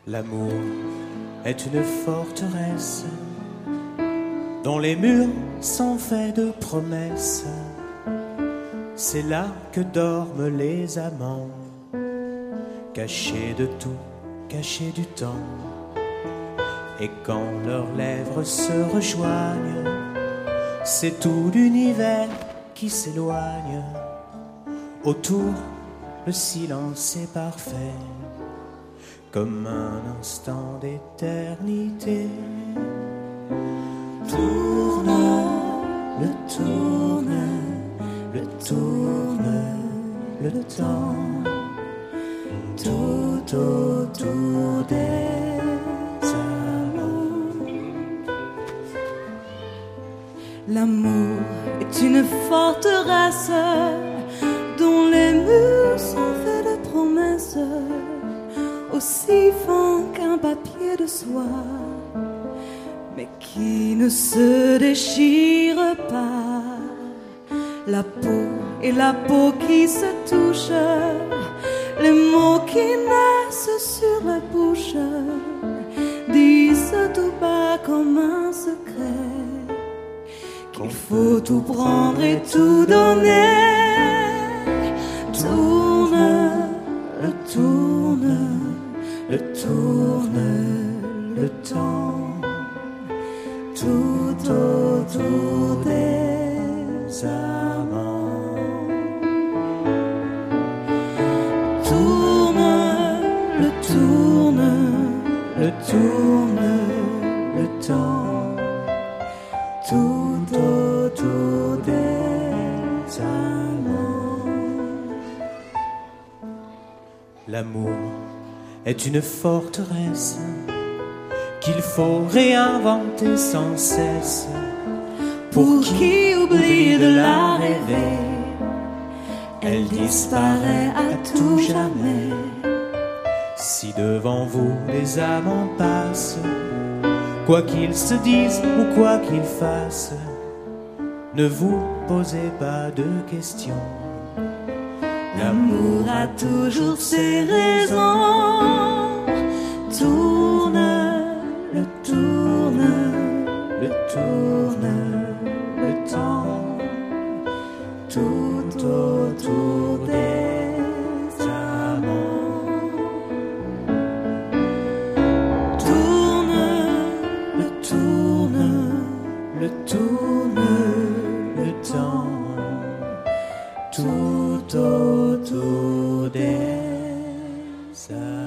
L'amour est une forteresse dont les murs sont faits de promesses. C'est là que dorment les amants, cachés de tout, cachés du temps. Et quand leurs lèvres se rejoignent, c'est tout l'univers qui s'éloigne. Autour, le silence est parfait, comme un instant d'éternité. Tourne, le tourne, le tourne, le temps, tout autour des amours. L'amour est une forteresse dont les murs sont faits de promesses, aussi fin qu'un papier de soie, mais qui ne se déchire pas. La peau et la peau qui se touchent, les mots qui naissent sur la bouche, disent tout bas comme un secret, qu'il faut tout prendre et tout donner. Tourne, le tourne, le tourne, le temps, tout autour des amants. Tourne, le tourne, le tourne, le temps, tout autour des amants. L'amour est une forteresse qu'il faut réinventer sans cesse. Pour qui oublie de la rêver, elle disparaît à tout jamais. Si devant vous les amants passent, quoi qu'ils se disent ou quoi qu'ils fassent, ne vous posez pas de questions. L'amour a toujours ses raisons. Tourne, le tourne, le tourne, le temps, tout autour des amants. tourne, Le tourne, le tourne, le temps, tout autour des amants.